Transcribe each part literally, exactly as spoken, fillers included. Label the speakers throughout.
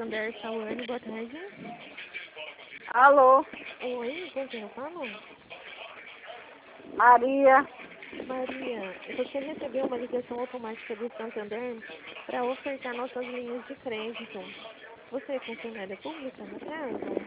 Speaker 1: Santander, Saúde, boa tarde.
Speaker 2: Alô,
Speaker 1: Oi, com quem eu falo?
Speaker 2: Maria.
Speaker 1: Maria, você recebeu uma ligação automática do Santander para ofertar nossas linhas de crédito. Você é funcionária pública, no caso?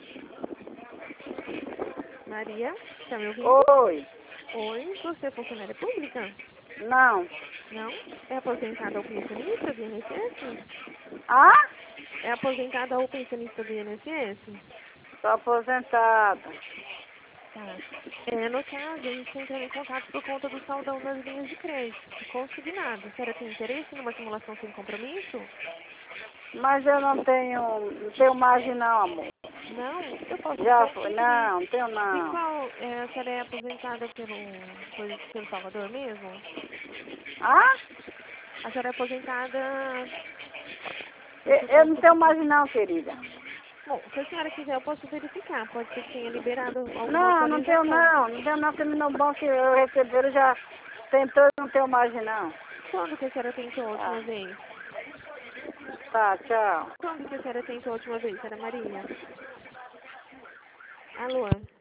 Speaker 1: Maria, está me ouvindo?
Speaker 2: Oi.
Speaker 1: Oi, você é funcionária pública?
Speaker 2: Não.
Speaker 1: Não? É aposentada ou pensionista do I N S S?
Speaker 2: Ah?
Speaker 1: É aposentada ou pensionista do I N S S?
Speaker 2: Tô aposentada.
Speaker 1: Tá. É, no caso, a gente está entrando em contato por conta do saldão nas linhas de crédito, consignado. A senhora tem interesse numa simulação sem compromisso?
Speaker 2: Mas eu não tenho, não tenho margem não, amor.
Speaker 1: Não? Eu posso
Speaker 2: Já foi.
Speaker 1: conferir.
Speaker 2: Não, não tenho
Speaker 1: E
Speaker 2: não.
Speaker 1: qual? É, a senhora é aposentada pelo, por- pelo Salvador mesmo?
Speaker 2: Ah?
Speaker 1: A senhora é aposentada...
Speaker 2: Eu,
Speaker 1: Deixa eu
Speaker 2: eu não tenho
Speaker 1: conferir.
Speaker 2: margem não, querida.
Speaker 1: Bom, se a senhora quiser, eu posso verificar. Pode ser que tenha liberado alguma
Speaker 2: Não, não tenho
Speaker 1: autorização.
Speaker 2: não. Não tenho não, porque no bom que eu recebi, eu já tentou, não tenho margem não.
Speaker 1: Quando que a senhora tentou a
Speaker 2: Tá,
Speaker 1: última vez?
Speaker 2: tá, tchau.
Speaker 1: Quando que a senhora tentou a última vez, senhora Maria? Alô?